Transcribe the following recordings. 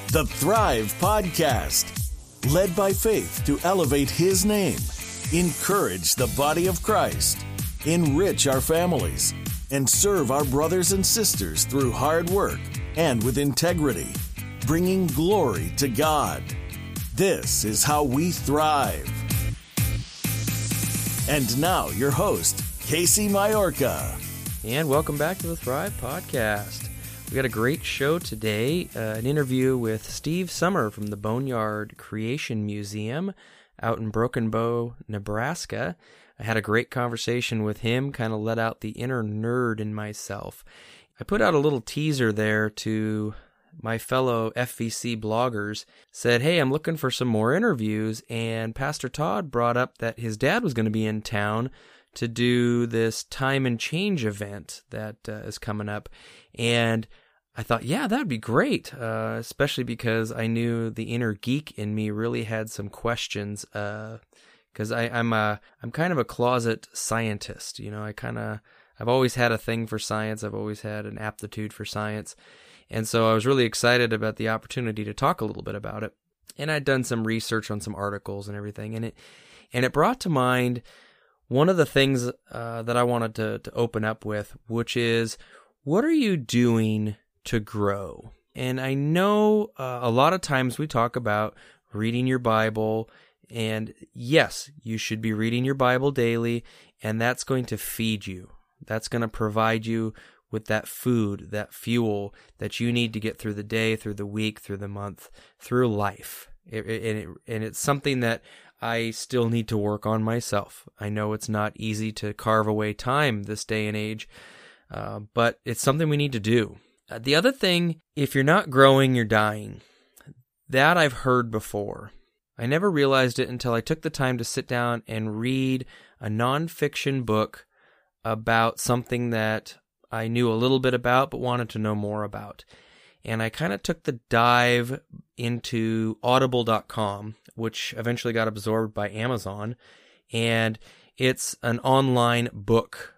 The Thrive Podcast. Led by faith to elevate His name, encourage the body of Christ, enrich our families, and serve our brothers and sisters through hard work and with integrity, bringing glory to God. This is how we thrive. And now, your host, Casey Majorca. And welcome back to the Thrive Podcast. We got a great show today, an interview with Steve Sommer from the Boneyard Creation Museum out in Broken Bow, Nebraska. I had a great conversation with him, kind of let out the inner nerd in myself. I put out a little teaser there to my fellow FVC bloggers, said, hey, I'm looking for some more interviews, and Pastor Todd brought up that his dad was going to be in town to do this Time and Change event that is coming up. And I thought, yeah, that would be great, especially because I knew the inner geek in me really had some questions, because I'm kind of a closet scientist. You know, I've always had a thing for science. I've always had an aptitude for science. And so I was really excited about the opportunity to talk a little bit about it. And I'd done some research on some articles and everything, and it brought to mind one of the things that I wanted to open up with, which is, what are you doing to grow? And I know a lot of times we talk about reading your Bible, and yes, you should be reading your Bible daily, and that's going to feed you. That's going to provide you with that food, that fuel that you need to get through the day, through the week, through the month, through life. And it's something that I still need to work on myself. I know it's not easy to carve away time this day and age, but it's something we need to do. The other thing, if you're not growing, you're dying. That I've heard before. I never realized it until I took the time to sit down and read a nonfiction book about something that I knew a little bit about but wanted to know more about. And I kind of took the dive into Audible.com, which eventually got absorbed by Amazon. And it's an online book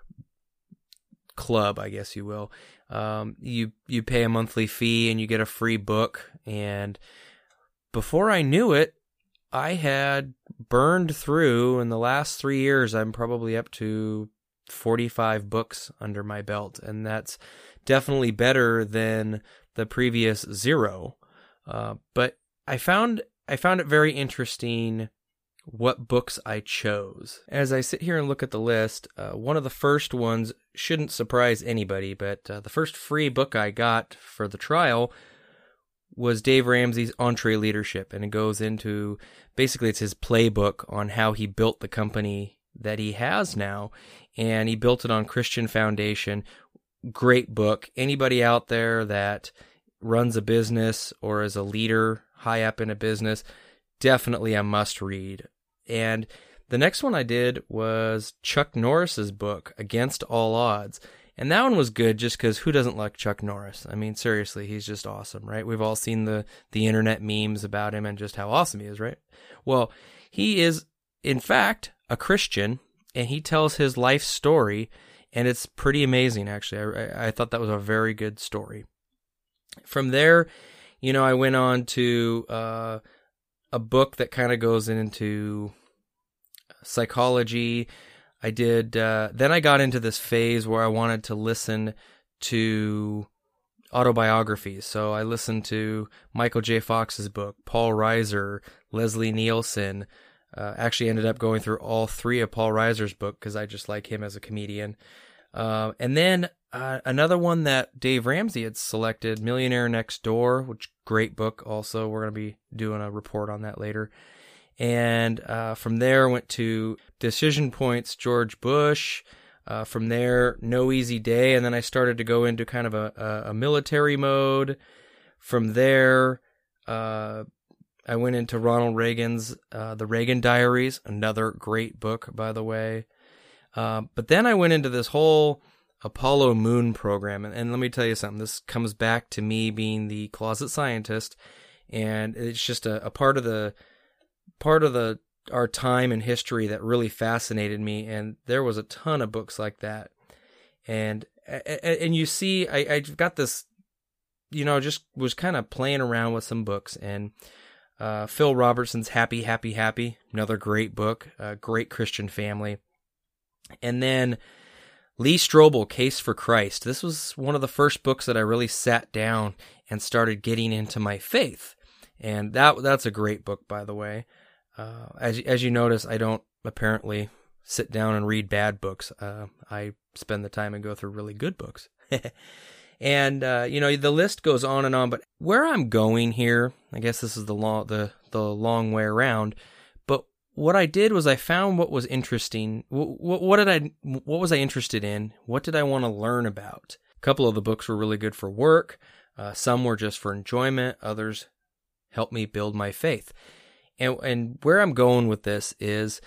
club, I guess you will. You pay a monthly fee and you get a free book. And before I knew it, I had burned through, in the last 3 years, I'm probably up to 45 books under my belt, and that's definitely better than the previous 0. But I found it very interesting what books I chose. As I sit here and look at the list, one of the first ones shouldn't surprise anybody, but the first free book I got for the trial was Dave Ramsey's EntreLeadership, and it goes into, basically it's his playbook on how he built the company that he has now, and he built it on Christian foundation. Great book. Anybody out there that runs a business or is a leader high up in a business, definitely a must read. And the next one I did was Chuck Norris's book, Against All Odds. And that one was good just because who doesn't like Chuck Norris? I mean, seriously, he's just awesome, right? We've all seen the internet memes about him and just how awesome he is, right? Well, he is, in fact, a Christian, and he tells his life story, and it's pretty amazing, actually. I thought that was a very good story. From there, you know, I went on to a book that kind of goes into psychology. I did, then I got into this phase where I wanted to listen to autobiographies. So I listened to Michael J. Fox's book, Paul Reiser, Leslie Nielsen. Actually ended up going through all 3 of Paul Reiser's book because I just like him as a comedian. And then another one that Dave Ramsey had selected, Millionaire Next Door, which great book also. We're going to be doing a report on that later. And from there, went to Decision Points, George Bush. From there, No Easy Day. And then I started to go into kind of a military mode. From there, I went into Ronald Reagan's The Reagan Diaries, another great book, by the way. But then I went into this whole Apollo Moon program. And let me tell you something. This comes back to me being the closet scientist. And it's just a part of our time and history that really fascinated me, and there was a ton of books like that. And you see, I've got this just was kind of playing around with some books, and Phil Robertson's Happy, Happy, Happy, another great book, great Christian family. And then Lee Strobel, Case for Christ. This was one of the first books that I really sat down and started getting into my faith. And that's a great book, by the way. As you notice, I don't apparently sit down and read bad books. I spend the time and go through really good books. And, the list goes on, but where I'm going here, I guess this is the long way around, but what I did was I found what was interesting. What was I interested in? What did I want to learn about? A couple of the books were really good for work. Some were just for enjoyment. Others helped me build my faith. And where I'm going with this is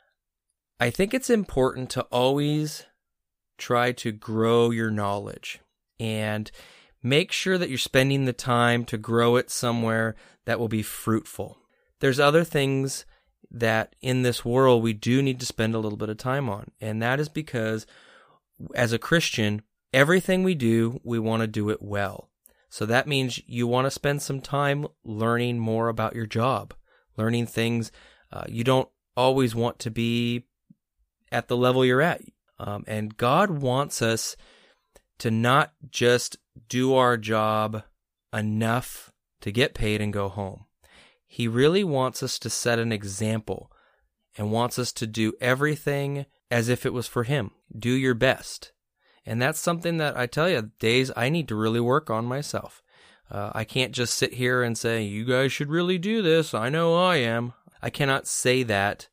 I think it's important to always try to grow your knowledge. And make sure that you're spending the time to grow it somewhere that will be fruitful. There's other things that in this world we do need to spend a little bit of time on. And that is because as a Christian, everything we do, we want to do it well. So that means you want to spend some time learning more about your job, learning things. You don't always want to be at the level you're at. And God wants us to not just do our job enough to get paid and go home. He really wants us to set an example and wants us to do everything as if it was for Him. Do your best. And that's something that I tell you, days I need to really work on myself. I can't just sit here and say, you guys should really do this. I know I am. I cannot say that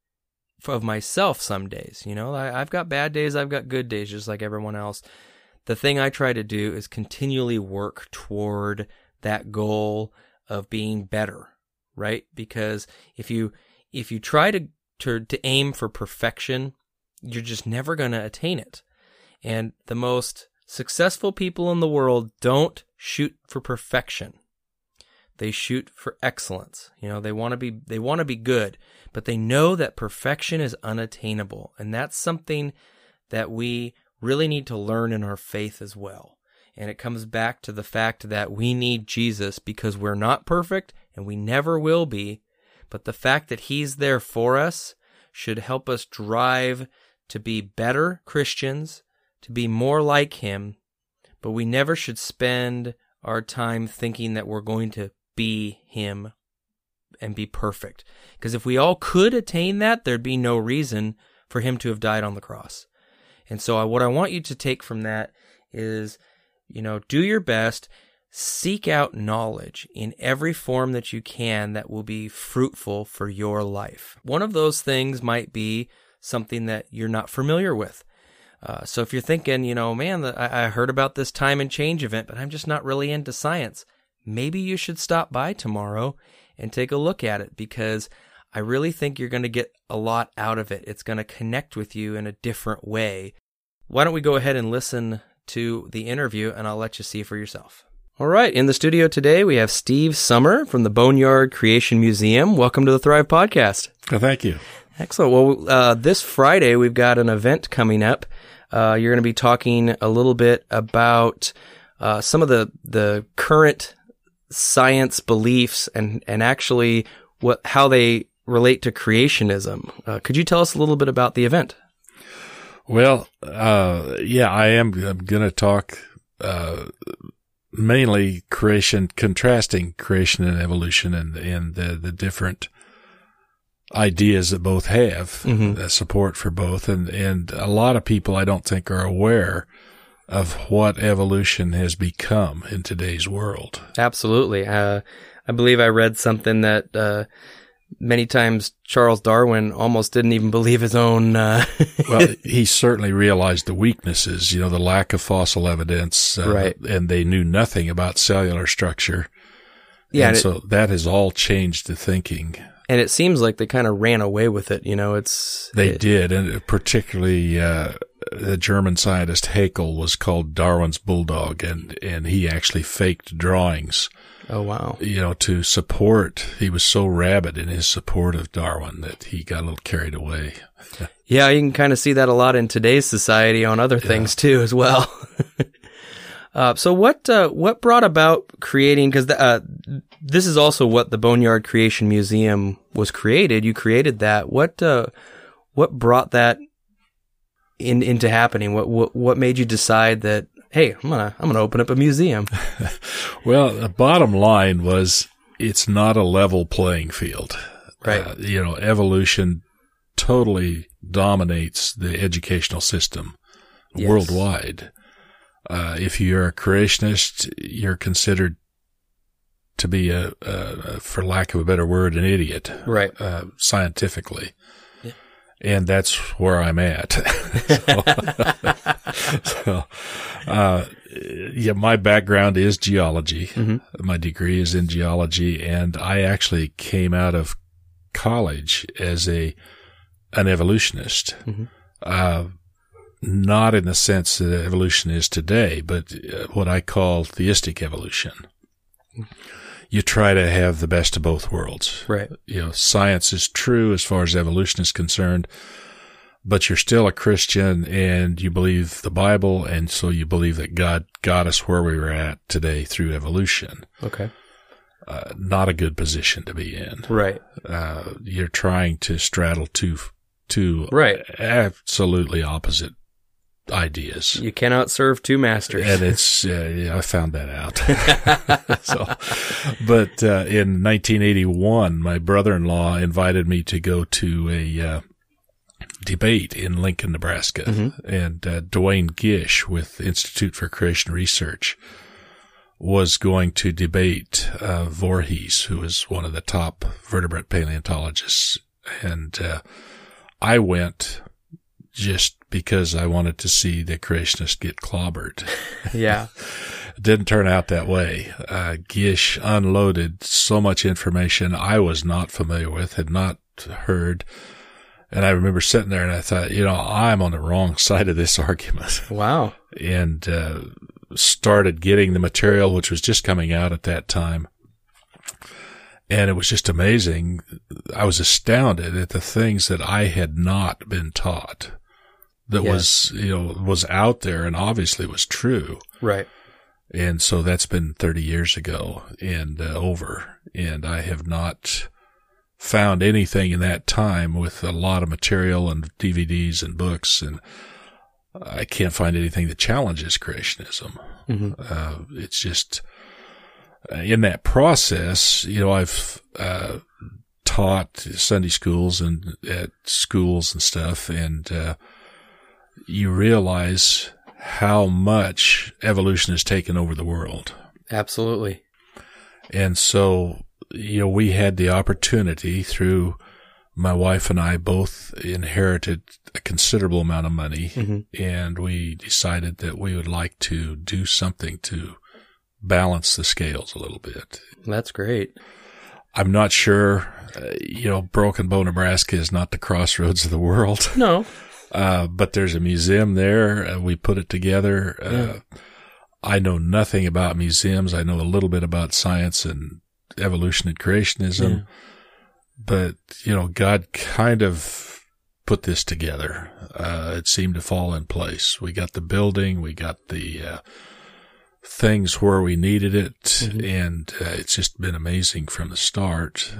of myself some days. I've got bad days, I've got good days, just like everyone else. The thing I try to do is continually work toward that goal of being better, right? Because if you try to aim for perfection, you're just never going to attain it. And the most successful people in the world don't shoot for perfection. They shoot for excellence. They want to be good, but they know that perfection is unattainable. And that's something that we really need to learn in our faith as well. And it comes back to the fact that we need Jesus because we're not perfect and we never will be. But the fact that He's there for us should help us drive to be better Christians, to be more like Him. But we never should spend our time thinking that we're going to be Him and be perfect. Because if we all could attain that, there'd be no reason for Him to have died on the cross. And so what I want you to take from that is, do your best, seek out knowledge in every form that you can that will be fruitful for your life. One of those things might be something that you're not familiar with. So if you're thinking, man, I heard about this time and change event, but I'm just not really into science, maybe you should stop by tomorrow and take a look at it, because I really think you're going to get a lot out of it. It's going to connect with you in a different way. Why don't we go ahead and listen to the interview, and I'll let you see for yourself. All right, in the studio today, we have Steve Sommer from the Boneyard Creation Museum. Welcome to the Thrive Podcast. Oh, thank you. Excellent. Well, this Friday, we've got an event coming up. You're going to be talking a little bit about some of the current science beliefs and actually how they relate to creationism. Could you tell us a little bit about the event? Well, I am going to talk mainly contrasting creation and evolution and the different ideas that both have, support for both. And a lot of people I don't think are aware of what evolution has become in today's world. Absolutely. I believe I read something that many times Charles Darwin almost didn't even believe his own. Well, he certainly realized the weaknesses, the lack of fossil evidence, right. And they knew nothing about cellular structure. Yeah, and so that has all changed the thinking. And it seems like they kind of ran away with it. They did, and particularly the German scientist Haeckel was called Darwin's bulldog, and he actually faked drawings. Oh, wow. To support, he was so rabid in his support of Darwin that he got a little carried away. Yeah, you can kind of see that a lot in today's society on other things too as well. So what brought about creating, because this is also what the Boneyard Creation Museum was created. You created that. What brought that into happening? What made you decide that, hey, I'm gonna open up a museum? Well, the bottom line was it's not a level playing field. Right. Evolution totally dominates the educational system worldwide. If you're a creationist, you're considered to be for lack of a better word, an idiot. Right. Scientifically. Yeah. And that's where I'm at. My background is geology. Mm-hmm. My degree is in geology, and I actually came out of college as an evolutionist. Mm-hmm. Not in the sense that evolution is today, but what I call theistic evolution. You try to have the best of both worlds. Right. Science is true as far as evolution is concerned, but you're still a Christian and you believe the Bible, and so you believe that God got us where we were at today through evolution. Okay. Not a good position to be in. Right. You're trying to straddle two right. absolutely opposite ideas. You cannot serve two masters. And it's, I found that out. But in 1981, my brother-in-law invited me to go to a debate in Lincoln, Nebraska. Mm-hmm. And Duane Gish with Institute for Creation Research was going to debate Voorhees, who is one of the top vertebrate paleontologists. And I went just because I wanted to see the creationists get clobbered. Yeah. It didn't turn out that way. Gish unloaded so much information I was not familiar with, had not heard. And I remember sitting there and I thought, I'm on the wrong side of this argument. Wow. And started getting the material, which was just coming out at that time. And it was just amazing. I was astounded at the things that I had not been taught. That was out there and obviously was true. Right. And so that's been 30 years ago and over. And I have not found anything in that time with a lot of material and DVDs and books. And I can't find anything that challenges creationism. Mm-hmm. It's just, in that process, I've taught Sunday schools and at schools and stuff, and you realize how much evolution has taken over the world. Absolutely. And so, we had the opportunity through my wife and I both inherited a considerable amount of money, mm-hmm. and we decided that we would like to do something to balance the scales a little bit. That's great. I'm not sure, Broken Bow, Nebraska is not the crossroads of the world. No. But there's a museum there. We put it together. Yeah. I know nothing about museums. I know a little bit about science and evolution and creationism. Yeah. But, God kind of put this together. It seemed to fall in place. We got the building. We got the things where we needed it. Mm-hmm. And it's just been amazing from the start.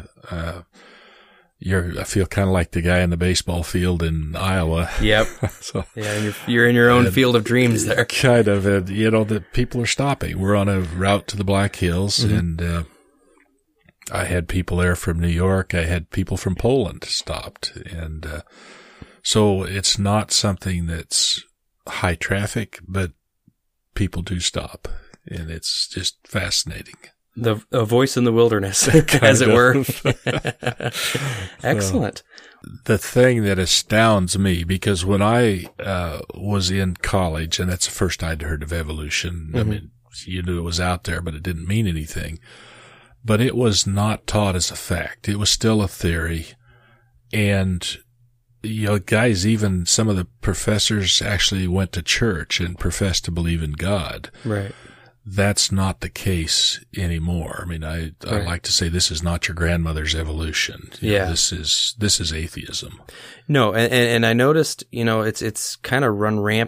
I feel kind of like the guy in the baseball field in Iowa. Yep. So, yeah, you're in your own field of dreams there. Kind of, the people are stopping. We're on a route to the Black Hills, mm-hmm. and I had people there from New York. I had people from Poland stopped, and so it's not something that's high traffic, but people do stop, and it's just fascinating. A voice in the wilderness, as it were. Excellent. The thing that astounds me, because when I was in college, and that's the first I'd heard of evolution, mm-hmm. I mean, you knew it was out there, but it didn't mean anything. But it was not taught as a fact. It was still a theory. And, guys, even some of the professors actually went to church and professed to believe in God. Right. That's not the case anymore. I mean, I like to say this is not your grandmother's evolution. This is atheism. No, and I noticed, it's kind of run rampant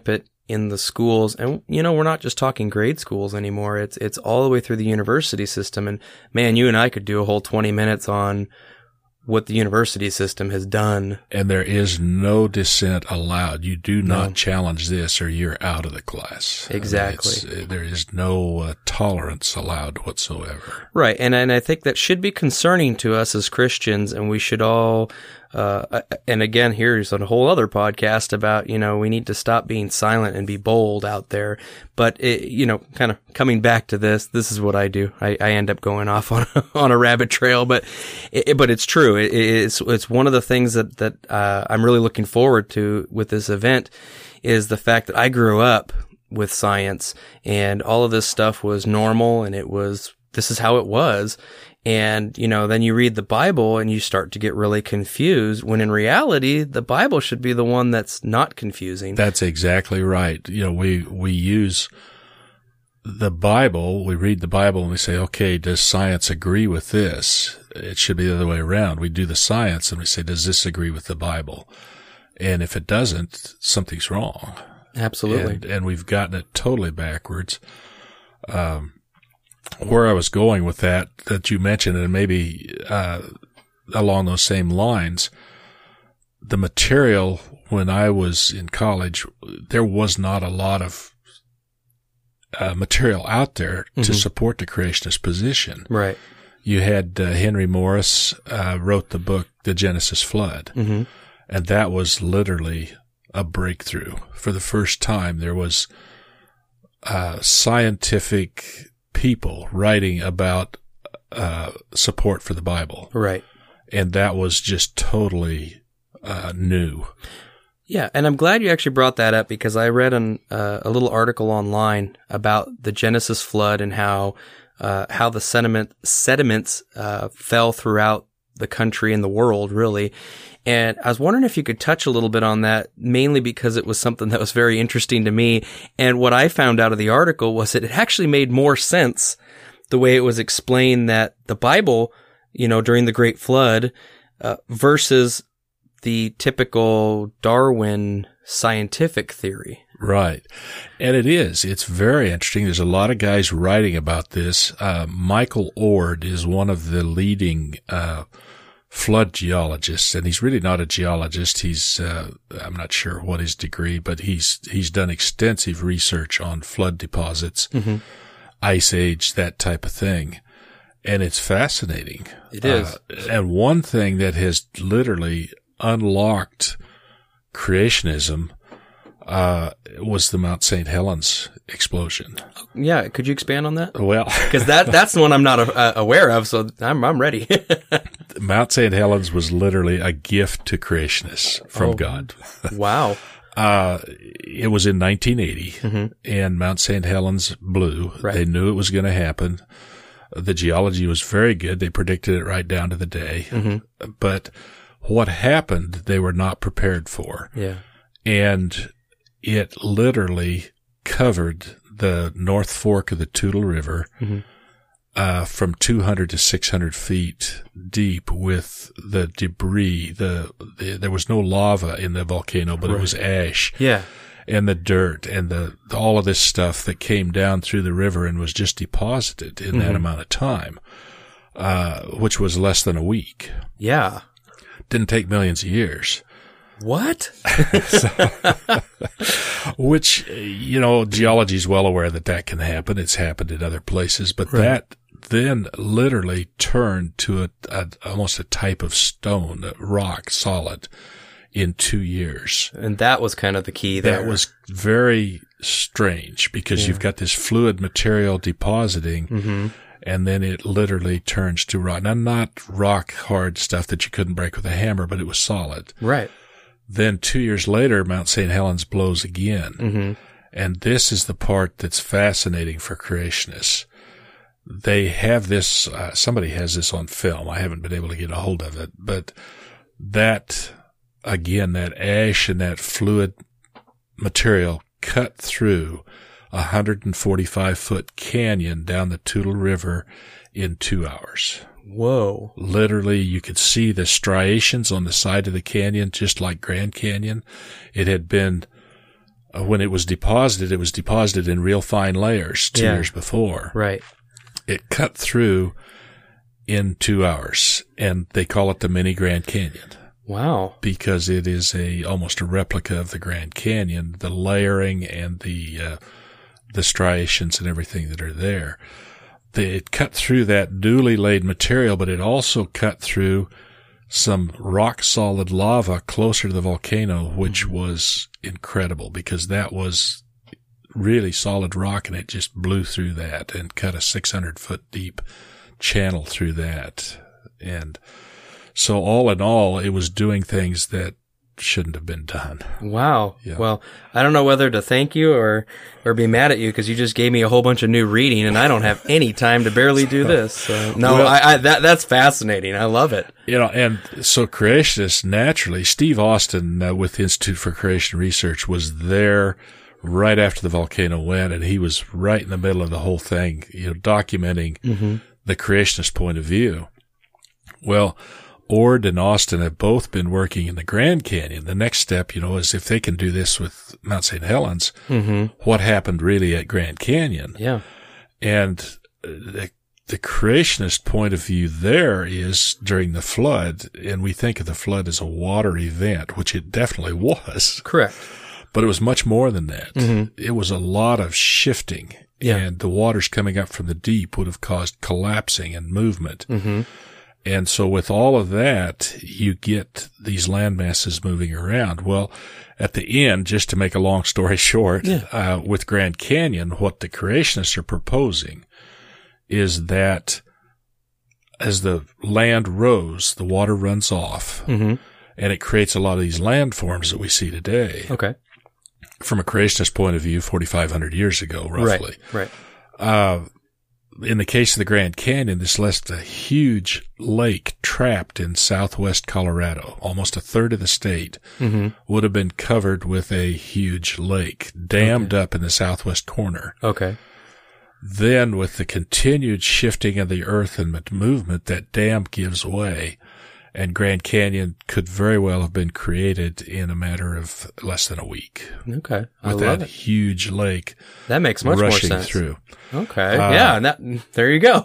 in the schools. And, we're not just talking grade schools anymore. It's all the way through the university system. And man, you and I could do a whole 20 minutes on what the university system has done. And there is no dissent allowed. You do not challenge this or you're out of the class. Exactly. There is no tolerance allowed whatsoever. Right. And I think that should be concerning to us as Christians, and we should all, and again, here's a whole other podcast about, we need to stop being silent and be bold out there. But, kind of coming back to this is what I do. I end up going off on a rabbit trail, but it's true. It's one of the things that I'm really looking forward to with this event is the fact that I grew up with science and all of this stuff was normal and this is how it was. And, then you read the Bible and you start to get really confused when in reality, the Bible should be the one that's not confusing. That's exactly right. We use the Bible, we read the Bible and we say, okay, does science agree with this? It should be the other way around. We do the science and we say, does this agree with the Bible? And if it doesn't, something's wrong. Absolutely. And we've gotten it totally backwards. Where I was going with that you mentioned, and maybe along those same lines, the material when I was in college, there was not a lot of material out there to support the creationist position. Right. You had Henry Morris wrote the book The Genesis Flood, and that was literally a breakthrough. For the first time, there was scientific people writing about support for the Bible. Right. And that was just totally new. Yeah, and I'm glad you actually brought that up because I read a little article online about the Genesis flood and how the sediments fell throughout the country and the world, really. And I was wondering if you could touch a little bit on that, mainly because it was something that was very interesting to me. And what I found out of the article was that it actually made more sense the way it was explained that the Bible, during the Great Flood, versus the typical Darwin scientific theory. Right. And it's very interesting. There's a lot of guys writing about this. Michael Ord is one of the leading flood geologists, and he's really not a geologist. He's I'm not sure what his degree, but he's done extensive research on flood deposits, ice age, that type of thing. And it's fascinating. It is. And one thing that has literally unlocked creationism was the Mount St. Helens explosion. Yeah, could you expand on that? Well, because that's the one I'm not aware of, so I'm ready. Mount St. Helens was literally a gift to creationists from God. Wow. It was in 1980, and Mount St. Helens blew. Right. They knew it was going to happen. The geology was very good. They predicted it right down to the day. But what happened, they were not prepared for. Yeah. And it literally covered the North Fork of the Toutle River from 200 to 600 feet deep with the debris. There was no lava in the volcano, but it was ash. Yeah. And the dirt and all of this stuff that came down through the river and was just deposited in that amount of time, which was less than a week. Yeah. Didn't take millions of years. What? Which, geology is well aware that can happen. It's happened in other places, but that then literally turned to almost a type of stone, rock, solid, in 2 years. And that was kind of the key there. That was very strange because you've got this fluid material depositing, and then it literally turns to rock. Now, not rock hard stuff that you couldn't break with a hammer, but it was solid. Right. Then 2 years later, Mount St. Helens blows again. And this is the part that's fascinating for creationists. They have this, somebody has this on film. I haven't been able to get a hold of it, but that ash and that fluid material cut through a 145-foot canyon down the Toutle River in 2 hours. Whoa. Literally, you could see the striations on the side of the canyon, just like Grand Canyon. It had been when it was deposited in real fine layers 2 years before. Right. It cut through in 2 hours, and they call it the mini Grand Canyon. Wow. Because it is almost a replica of the Grand Canyon, the layering and the striations and everything that are there. It cut through that newly laid material, but it also cut through some rock solid lava closer to the volcano, which was incredible because that was really solid rock, and it just blew through that and cut a 600-foot deep channel through that. And so all in all, it was doing things that shouldn't have been done. Wow. Yeah. Well, I don't know whether to thank you or be mad at you because you just gave me a whole bunch of new reading and I don't have any time to barely do this. So, no, well, that's fascinating. I love it. And so creationists, naturally, Steve Austin with the Institute for Creation Research was there right after the volcano went, and he was right in the middle of the whole thing, documenting the creationist point of view. Well, Ord and Austin have both been working in the Grand Canyon. The next step, is if they can do this with Mount St. Helens, what happened really at Grand Canyon? Yeah. And the creationist point of view there is during the flood, and we think of the flood as a water event, which it definitely was. Correct. But it was much more than that. It was a lot of shifting, and the waters coming up from the deep would have caused collapsing and movement. And so with all of that, you get these land masses moving around. Well, at the end, just to make a long story short, with Grand Canyon, what the creationists are proposing is that as the land rose, the water runs off, and it creates a lot of these landforms that we see today. Okay. From a creationist point of view, 4,500 years ago, roughly. Right. In the case of the Grand Canyon, this left a huge lake trapped in southwest Colorado. Almost a third of the state would have been covered with a huge lake, dammed up in the southwest corner. Okay. Then, with the continued shifting of the earth and movement, that dam gives way, and Grand Canyon could very well have been created in a matter of less than a week. Okay. With that huge lake that makes much more sense. Through. Okay. There you go.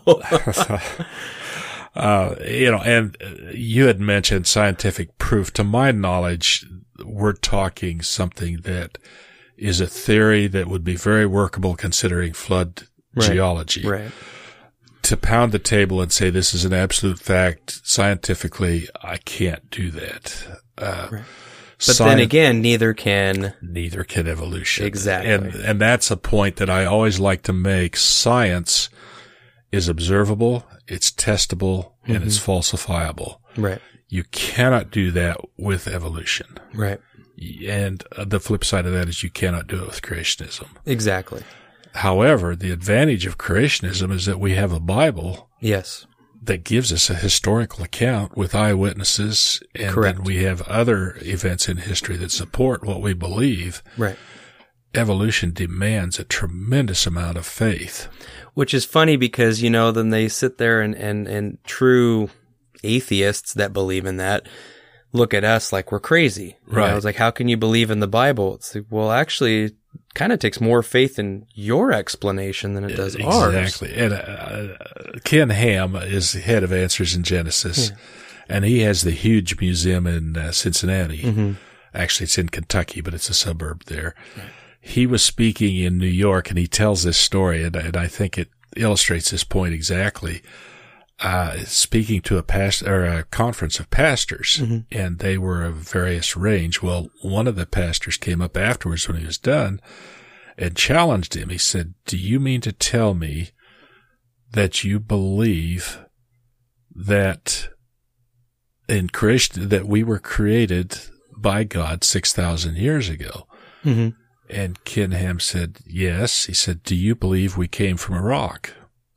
And you had mentioned scientific proof. To my knowledge, we're talking something that is a theory that would be very workable considering flood geology. Right. To pound the table and say this is an absolute fact scientifically, I can't do that. But then again, neither can evolution. Exactly. And that's a point that I always like to make. Science is observable, it's testable, and it's falsifiable. Right. You cannot do that with evolution. Right. And the flip side of that is you cannot do it with creationism. Exactly. However, the advantage of creationism is that we have a Bible. Yes. That gives us a historical account with eyewitnesses, and Correct. then we have other events in history that support what we believe. Right. Evolution demands a tremendous amount of faith. Which is funny because, then they sit there and true atheists that believe in that look at us like we're crazy. Right. It's like, how can you believe in the Bible? It's like, well, actually, kind of takes more faith in your explanation than it does ours. Exactly. And Ken Ham is head of Answers in Genesis, and he has the huge museum in Cincinnati. Actually, it's in Kentucky, but it's a suburb there. Right. He was speaking in New York, and he tells this story, and I think it illustrates this point exactly. Speaking to a conference of pastors, and they were of various range. Well, one of the pastors came up afterwards when he was done and challenged him. He said, "Do you mean to tell me that you believe that in creation, that we were created by God 6,000 years ago?" And Ken Ham said, "Yes." He said, "Do you believe we came from a rock?"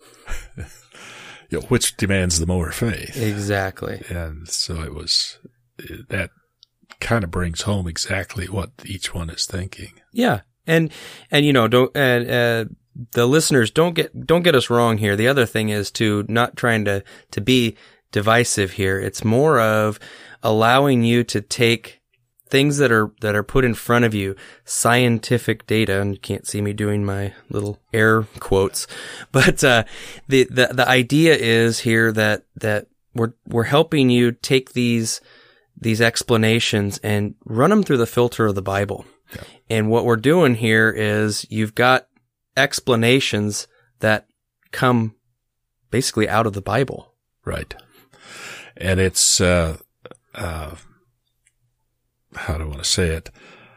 Which demands the more faith. Exactly. And so that kind of brings home exactly what each one is thinking. Yeah. And the listeners don't get us wrong here. The other thing is not trying to be divisive here. It's more of allowing you to take things that are put in front of you, scientific data, and you can't see me doing my little air quotes, but the idea is here that we're helping you take these explanations and run them through the filter of the Bible. Yeah. And what we're doing here is you've got explanations that come basically out of the Bible. Right. And it's, how do I want to say it?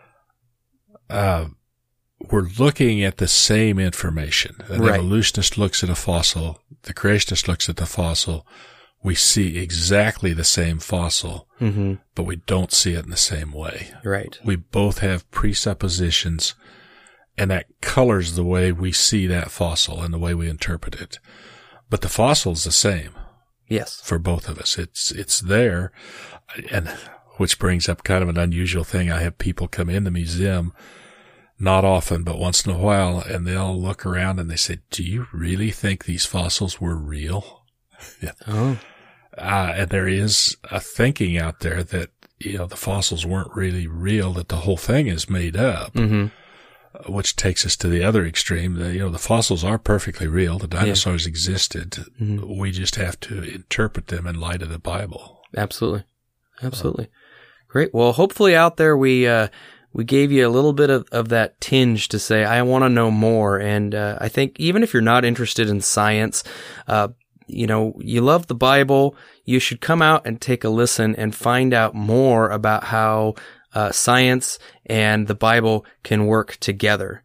We're looking at the same information. An evolutionist looks at a fossil. The creationist looks at the fossil. We see exactly the same fossil, but we don't see it in the same way. Right. We both have presuppositions, and that colors the way we see that fossil and the way we interpret it. But the fossil's the same. Yes. For both of us. It's there, and which brings up kind of an unusual thing. I have people come in the museum, not often, but once in a while, and they'll look around and they say, "Do you really think these fossils were real?" Yeah. Oh. And there is a thinking out there that, the fossils weren't really real, that the whole thing is made up, which takes us to the other extreme. The fossils are perfectly real. The dinosaurs existed. We just have to interpret them in light of the Bible. Absolutely. Great. Well, hopefully out there we gave you a little bit of that tinge to say, I want to know more. And I think even if you're not interested in science, you love the Bible, you should come out and take a listen and find out more about how science and the Bible can work together.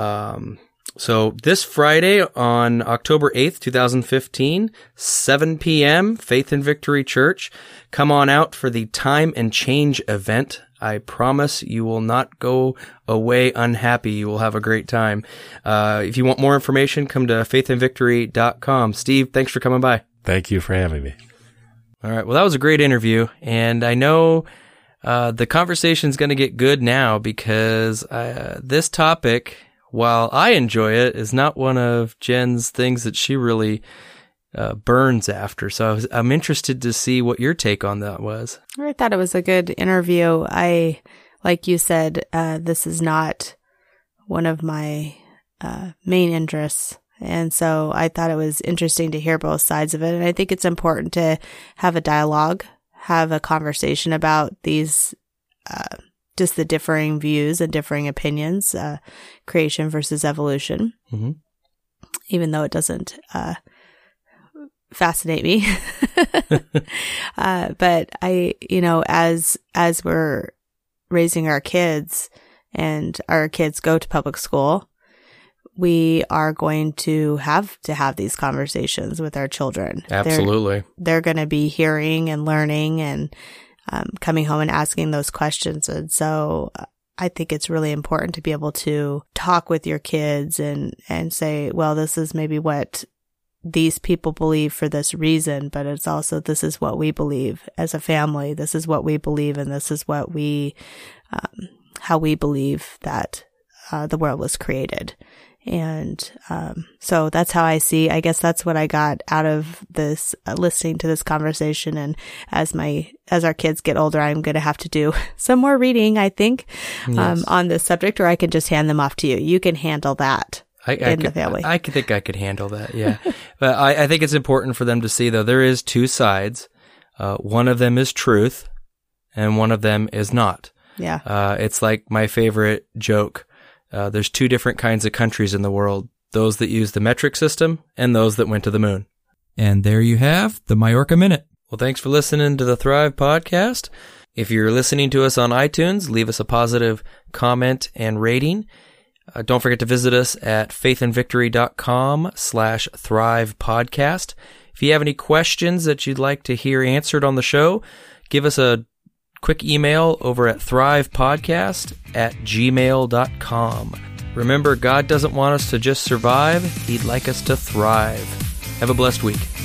So this Friday on October 8th, 2015, 7 p.m., Faith and Victory Church. Come on out for the Time and Change event. I promise you will not go away unhappy. You will have a great time. If you want more information, come to faithandvictory.com. Steve, thanks for coming by. Thank you for having me. All right. Well, that was a great interview. And I know the conversation's going to get good now because this topic, while I enjoy it, is not one of Jen's things that she really burns after. So I'm interested to see what your take on that was. I thought it was a good interview. Like you said, this is not one of my main interests. And so I thought it was interesting to hear both sides of it. And I think it's important to have a dialogue, have a conversation about these, just the differing views and differing opinions, creation versus evolution, even though it doesn't fascinate me. But as we're raising our kids and our kids go to public school, we are going to have these conversations with our children. Absolutely. They're going to be hearing and learning and coming home and asking those questions. And so I think it's really important to be able to talk with your kids and say, well, this is maybe what these people believe for this reason, but it's also, this is what we believe as a family. This is what we believe, and this is what how we believe that the world was created. And so that's how I guess that's what I got out of this, listening to this conversation. And as our kids get older, I'm going to have to do some more reading, I think, on this subject, or I can just hand them off to you. You can handle that. The family. I think I could handle that, yeah. But I think it's important for them to see, though, there is two sides. One of them is truth, and one of them is not. Yeah. It's like my favorite joke. There's two different kinds of countries in the world, those that use the metric system and those that went to the moon. And there you have the Majorca Minute. Well, thanks for listening to the Thrive Podcast. If you're listening to us on iTunes, leave us a positive comment and rating. Don't forget to visit us at faithandvictory.com/Thrive Podcast. If you have any questions that you'd like to hear answered on the show, give us a quick email over at thrivepodcast@gmail.com. Remember, God doesn't want us to just survive. He'd like us to thrive. Have a blessed week.